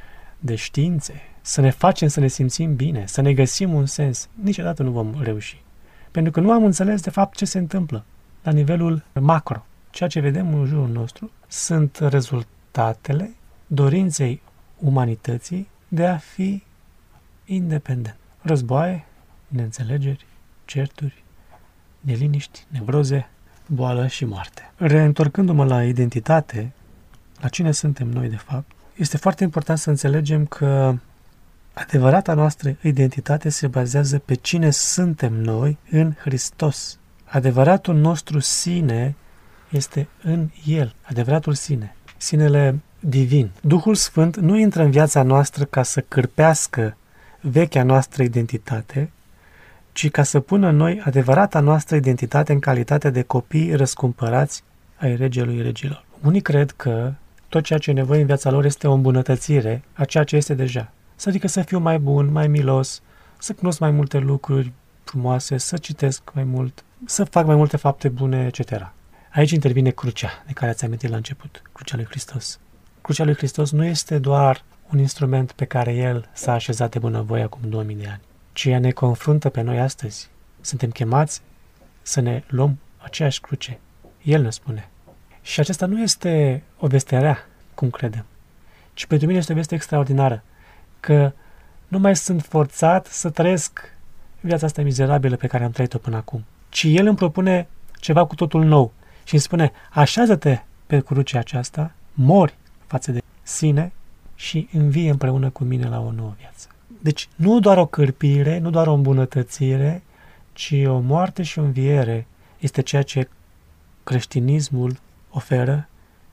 Speaker 4: de științe, să ne facem să ne simțim bine, să ne găsim un sens. Niciodată nu vom reuși. Pentru că nu am înțeles, de fapt, ce se întâmplă la nivelul macro. Ceea ce vedem în jurul nostru sunt rezultatele dorinței umanității de a fi independent. Războaie, neînțelegeri, certuri, neliniști, nevroze, boală și moarte. Reîntorcându-mă la identitate, la cine suntem noi de fapt, este foarte important să înțelegem că adevărata noastră identitate se bazează pe cine suntem noi în Hristos. Adevăratul nostru sine este în El, adevăratul sine, sinele divin. Duhul Sfânt nu intră în viața noastră ca să cârpească vechea noastră identitate, ci ca să pună în noi adevărata noastră identitate în calitate de copii răscumpărați ai Regelui Regilor. Unii cred că tot ceea ce e nevoie în viața lor este o îmbunătățire a ceea ce este deja. Adică să fiu mai bun, mai milos, să cunosc mai multe lucruri frumoase, să citesc mai mult, să fac mai multe fapte bune, et cetera. Aici intervine crucea de care ați amintit la început, crucea lui Hristos. Crucea lui Hristos nu este doar un instrument pe care El s-a așezat de bunăvoie acum două mii de ani, ci ea ne confruntă pe noi astăzi. Suntem chemați să ne luăm aceeași cruce. El ne spune. Și acesta nu este o veste rea, cum credem, ci pentru mine este o veste extraordinară, că nu mai sunt forțat să trăiesc viața asta mizerabilă pe care am trăit-o până acum, ci El îmi propune ceva cu totul nou și îmi spune, așează-te pe crucea aceasta, mori față de sine și învie împreună cu mine la o nouă viață. Deci nu doar o cârpire, nu doar o îmbunătățire, ci o moarte și o înviere este ceea ce creștinismul oferă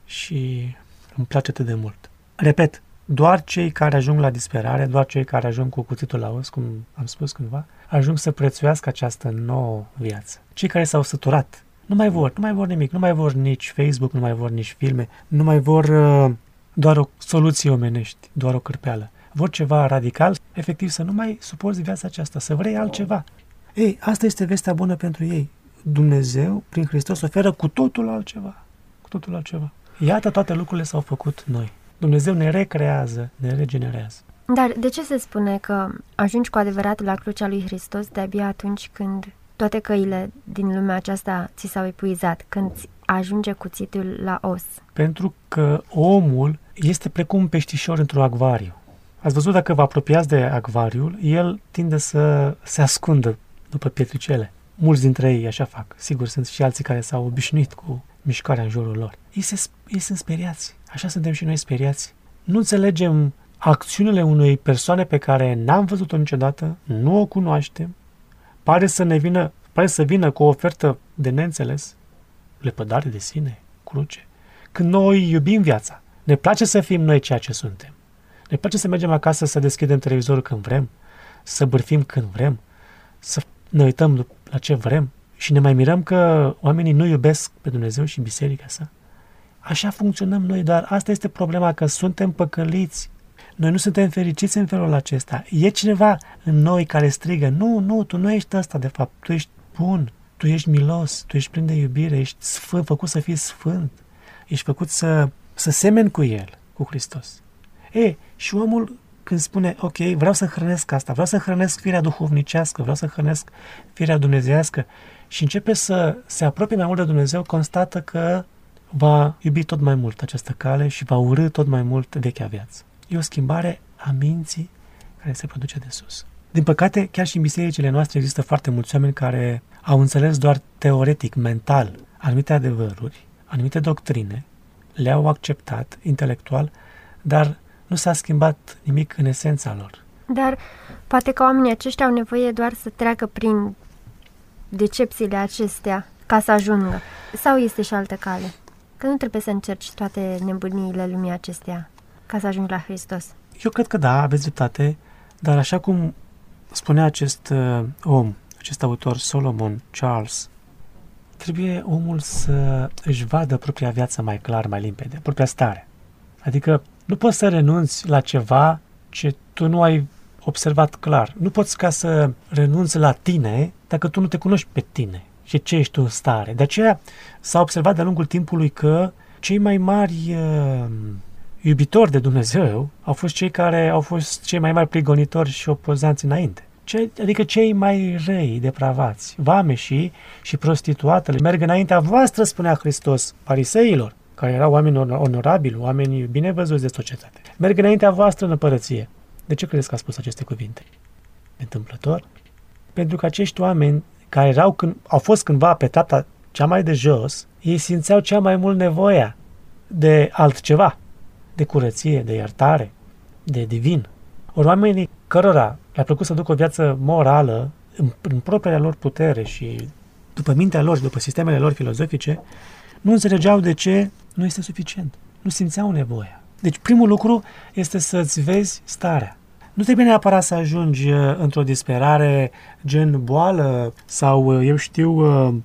Speaker 4: și îmi place atât de mult. Repet, doar cei care ajung la disperare, doar cei care ajung cu cuțitul la os, cum am spus cândva, ajung să prețuiască această nouă viață. Cei care s-au săturat, nu mai vor, nu mai vor nimic, nu mai vor nici Facebook, nu mai vor nici filme, nu mai vor uh, doar o soluție omenești, doar o cârpeală. Vor ceva radical, efectiv să nu mai suporți viața aceasta, să vrei altceva. Ei, asta este vestea bună pentru ei. Dumnezeu, prin Hristos, oferă cu totul altceva. Cu totul altceva. Iată, toate lucrurile s-au făcut noi. Dumnezeu ne recrează, ne regenerează.
Speaker 3: Dar de ce se spune că ajungi cu adevărat la crucea lui Hristos de-abia atunci când toate căile din lumea aceasta ți s-au epuizat, când ajunge cuțitul la os?
Speaker 4: Pentru că omul este precum un peștișor într-un acvariu. Ați văzut, dacă vă apropiați de acvariul, el tinde să se ascundă după pietricele. Mulți dintre ei așa fac. Sigur, sunt și alții care s-au obișnuit cu mișcarea în jurul lor. Ei, se, ei sunt speriați. Așa suntem și noi speriați. Nu înțelegem acțiunile unei persoane pe care n-am văzut-o niciodată, nu o cunoaștem, pare să ne vină, pare să vină cu o ofertă de neînțeles, lepădare de sine, cruce. Când noi iubim viața, ne place să fim noi ceea ce suntem. Ne place să mergem acasă, să deschidem televizorul când vrem, să bârfim când vrem, să ne uităm la ce vrem și ne mai mirăm că oamenii nu iubesc pe Dumnezeu și biserica sa. Așa funcționăm noi, dar asta este problema, că suntem păcăliți. Noi nu suntem fericiți în felul acesta. E cineva în noi care strigă, nu, nu, tu nu ești ăsta de fapt, tu ești bun, tu ești milos, tu ești plin de iubire, ești sfânt, făcut să fii sfânt, ești făcut să, să semeni cu El, cu Hristos. E, și omul când spune, ok, vreau să hrănesc asta, vreau să hrănesc firea duhovnicească, vreau să hrănesc firea dumnezeiască și începe să se apropie mai mult de Dumnezeu, constată că va iubi tot mai mult această cale și va urâ tot mai mult vechea viață. E o schimbare a minții care se produce de sus. Din păcate, chiar și în bisericile noastre există foarte mulți oameni care au înțeles doar teoretic, mental, anumite adevăruri, anumite doctrine, le-au acceptat intelectual, dar nu s-a schimbat nimic în esența lor.
Speaker 3: Dar poate că oamenii aceștia au nevoie doar să treacă prin decepțiile acestea ca să ajungă. Sau este și altă cale? Că nu trebuie să încerci toate nebuniile lumii acestea ca să ajungi la Hristos.
Speaker 4: Eu cred că da, aveți dreptate, dar așa cum spunea acest uh, om, acest autor Solomon Charles, trebuie omul să își vadă propria viață mai clar, mai limpede, propria stare. Adică nu poți să renunți la ceva ce tu nu ai observat clar. Nu poți ca să renunți la tine dacă tu nu te cunoști pe tine și ce ești tu în stare. De aceea s-a observat de-a lungul timpului că cei mai mari uh, iubitori de Dumnezeu au fost cei care au fost cei mai mari prigonitori și opozanți înainte. Ce, adică cei mai răi, depravați, vameșii și prostituatele merg înaintea voastră, spunea Hristos fariseilor, care erau oameni onorabili, oameni bine văzuți de societate. Merg înaintea voastră în împărăție. De ce credeți că a spus aceste cuvinte? Întâmplător? pentru că acești oameni care erau când, au fost cândva pe treapta cea mai de jos, ei simțeau cea mai mult nevoia de altceva, de curăție, de iertare, de divin. Ori oamenii cărora le-a plăcut să ducă o viață morală, în, în propria lor putere și după mintea lor și după sistemele lor filozofice, nu înțelegeau de ce nu este suficient. Nu simțeau nevoia. Deci primul lucru este să-ți vezi starea. Nu trebuie neapărat să ajungi într-o disperare gen boală sau, eu știu,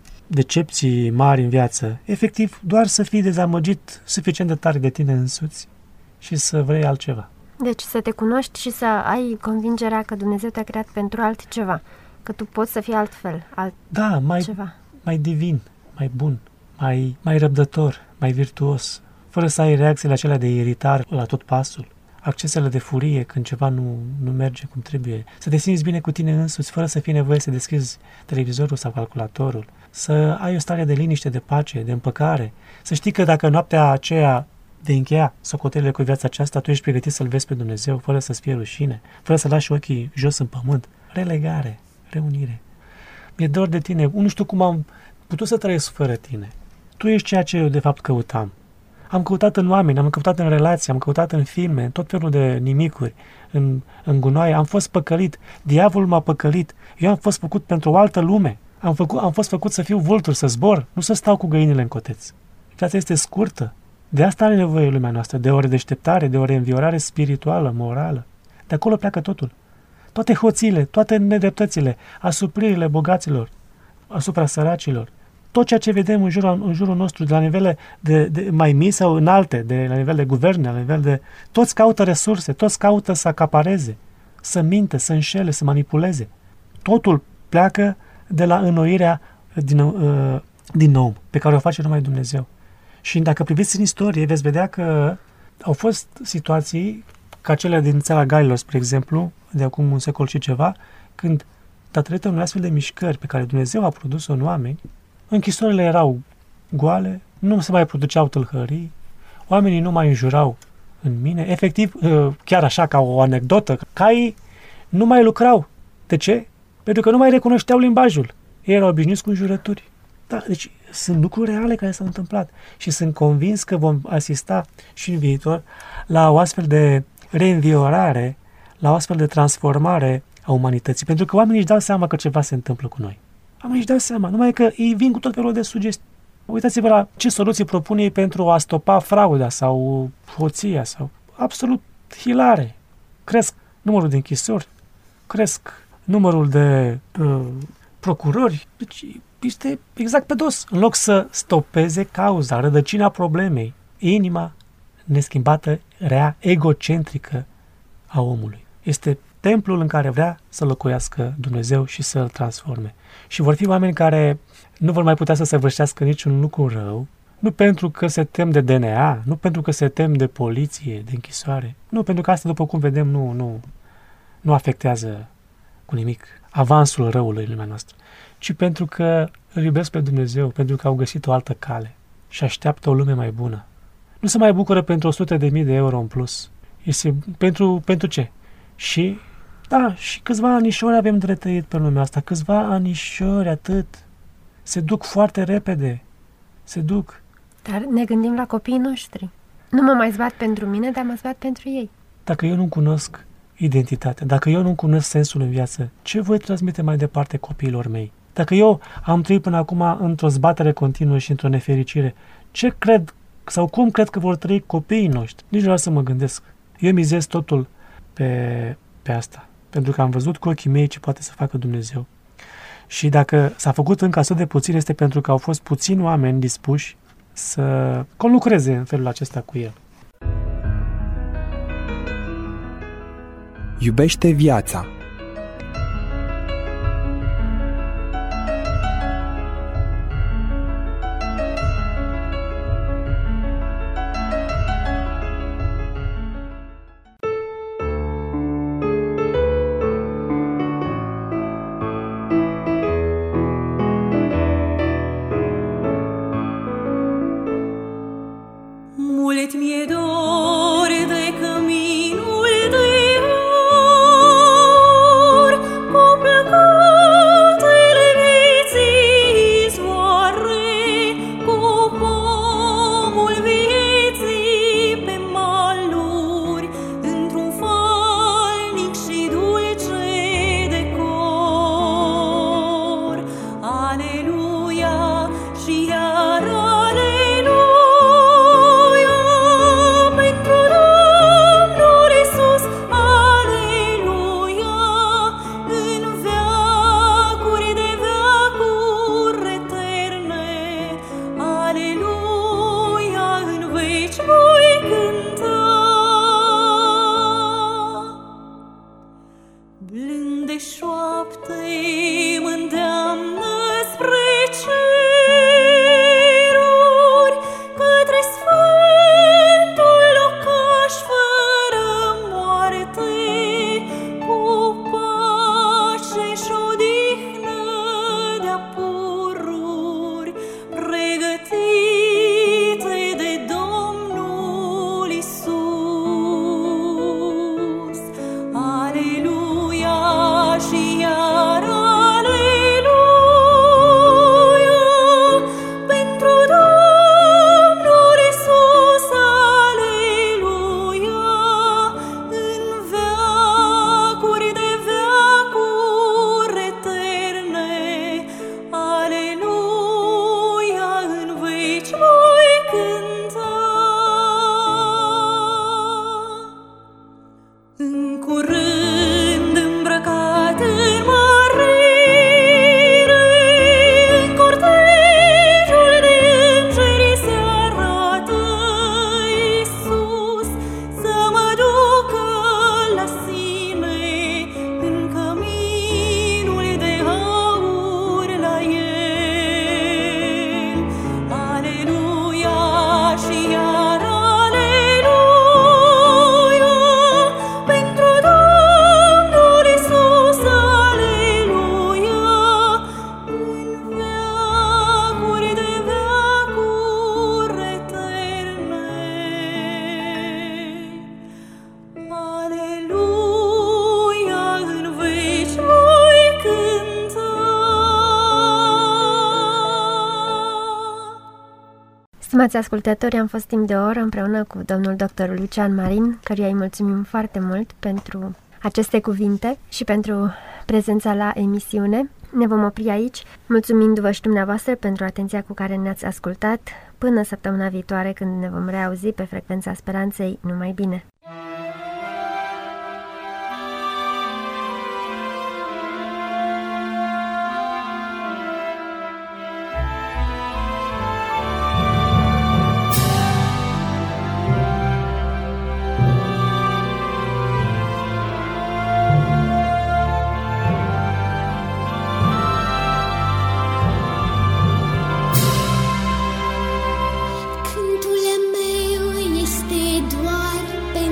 Speaker 4: decepții mari în viață. Efectiv, doar să fii dezamăgit suficient de tare de tine însuți și să vrei altceva.
Speaker 3: Deci să te cunoști și să ai convingerea că Dumnezeu te-a creat pentru altceva, că tu poți să fii altfel, altceva.
Speaker 4: Da, mai, mai divin, mai bun, mai, mai răbdător, mai virtuos, fără să ai reacțiile acelea de iritare la tot pasul, accesele de furie când ceva nu, nu merge cum trebuie, să te simți bine cu tine însuți, fără să fii nevoie să deschizi televizorul sau calculatorul, să ai o stare de liniște, de pace, de împăcare, să știi că dacă noaptea aceea de încheia socotelile cu viața aceasta, tu ești pregătit să-L vezi pe Dumnezeu, fără să-ți fie rușine, fără să lași ochii jos în pământ. Relegare, reunire. Mi-e dor de tine. Nu știu cum am putut să trăiesc fără tine. Tu ești ceea ce eu de fapt căutam. Am căutat în oameni, am căutat în relații, am căutat în filme, în tot felul de nimicuri, în, în gunoaie. Am fost păcălit. Diavolul m-a păcălit. Eu am fost făcut pentru o altă lume. Am, făcut, am fost făcut să fiu vultur, să zbor, nu să stau cu găinile în coteț. Viața este scurtă. De asta are nevoie lumea noastră, de o redeșteptare, de o reînviorare spirituală, morală. De acolo pleacă totul. Toate hoțiile, toate nedreptățile, asupririle bogaților, asupra săracilor, tot ceea ce vedem în jurul, în jurul nostru, de la nivele de, de mai mici sau înalte, de la nivel de guverne, la nivel de... Toți caută resurse, toți caută să acapareze, să minte, să înșele, să manipuleze. Totul pleacă de la înnoirea din, uh, din om, pe care o face numai Dumnezeu. Și dacă priviți în istorie, veți vedea că au fost situații ca cele din țara Galilor, spre exemplu, de acum un secol și ceva, când, datorită unei astfel de mișcări pe care Dumnezeu a produs-o în oameni, închisorile erau goale, nu se mai produceau tâlhării, oamenii nu mai înjurau în mine. Efectiv, chiar așa ca o anecdotă, caii nu mai lucrau. De ce? Pentru că nu mai recunoșteau limbajul. Ei erau obișnuiți cu înjurături. Da, deci sunt lucruri reale care s-au întâmplat și sunt convins că vom asista și în viitor la o astfel de reînviorare, la o astfel de transformare a umanității, pentru că oamenii își dau seama că ceva se întâmplă cu noi. Oamenii își dau seama, numai că ei vin cu tot felul de sugestii. Uitați-vă la ce soluții propune ei pentru a stopa frauda sau hoția sau absolut hilare. Cresc numărul de închisori, cresc numărul de uh, procurori, deci este exact pe dos. În loc să stopeze cauza, rădăcina problemei, inima neschimbată, rea, egocentrică a omului. Este templul în care vrea să locuiască Dumnezeu și să-l transforme. Și vor fi oameni care nu vor mai putea să săvârșească niciun lucru rău, nu pentru că se tem de D N A, nu pentru că se tem de poliție, de închisoare, nu pentru că asta, după cum vedem, nu, nu, nu afectează cu nimic avansul răului în lumea noastră, ci pentru că îl iubesc pe Dumnezeu, pentru că au găsit o altă cale și așteaptă o lume mai bună. Nu se mai bucură pentru o sută de mii de euro în plus. Este pentru, pentru ce? Și, da, și câțiva anișori avem de trăit pe lumea asta, câțiva anișori, atât. Se duc foarte repede. Se duc.
Speaker 3: Dar ne gândim la copiii noștri. Nu mă mai zbat pentru mine, dar mă zbat pentru ei.
Speaker 4: Dacă eu nu cunosc identitatea, dacă eu nu cunosc sensul în viață, ce voi transmite mai departe copiilor mei? Dacă eu am trăit până acum într-o zbatere continuă și într-o nefericire, ce cred sau cum cred că vor trăi copiii noștri? Nici nu vreau să mă gândesc. Eu mizez totul pe, pe asta, pentru că am văzut cu ochii mei ce poate să facă Dumnezeu. Și dacă s-a făcut încă atât de puțin, este pentru că au fost puțini oameni dispuși să conlucreze în felul acesta cu El.
Speaker 1: Iubește viața.
Speaker 7: Mult mi-e dor de căminul de Aleluia și iar aleluia pentru Domnul Iisus, aleluia în veacuri de veacuri eterne, aleluia în veci voi cânta. Blânde șoapte mă îndeamnă spre ceruri, către sfântul locaș fără moarte, cu pace și odihnă de-a pururi, pregătite de Domnul Iisus. Aleluia și iar aleluia pentru Domnul Iisus, aleluia în veacuri de veacuri eterne, aleluia în veci voi cânta. În curând îmbrăcat în mărire, în cortejul de îngeri se arată Iisus, să mă ducă la sine în căminul de aur la El. Aleluia și iar aleluia pentru Domnul Iisus, aleluia în veacuri de veacuri eterne, aleluia în veci voi cânta.
Speaker 3: Stimați ascultători, am fost timp de o oră împreună cu domnul doctor Lucian Marin, căruia îi mulțumim foarte mult pentru aceste cuvinte și pentru prezența la emisiune. Ne vom opri aici, mulțumindu-vă și dumneavoastră pentru atenția cu care ne-ați ascultat. Până săptămâna viitoare, când ne vom reauzi pe frecvența speranței, numai bine!
Speaker 5: Cântul meu este doar pentru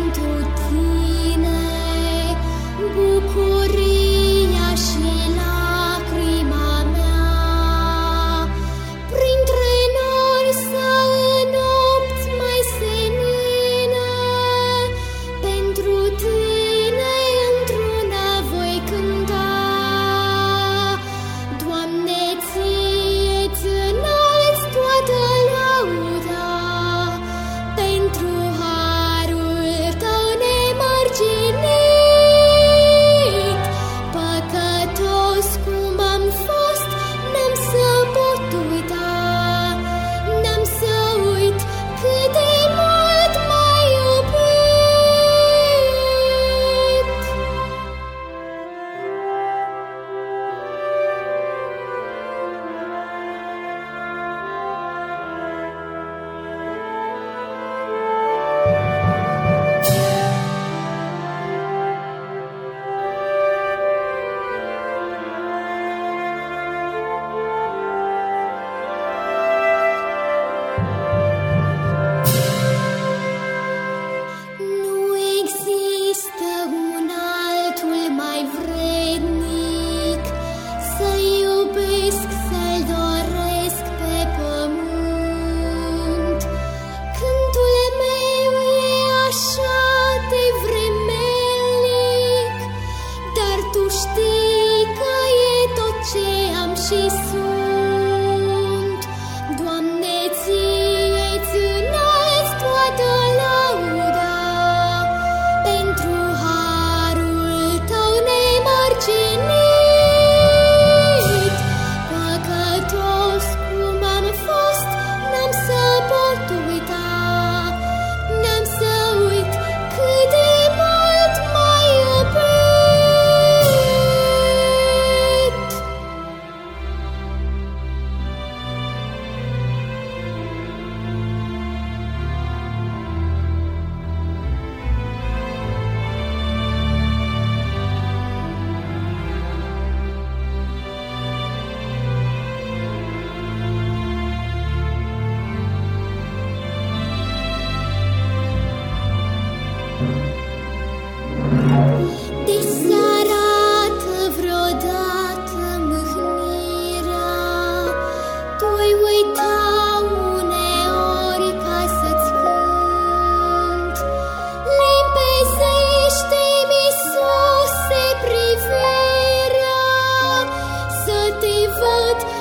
Speaker 5: trecut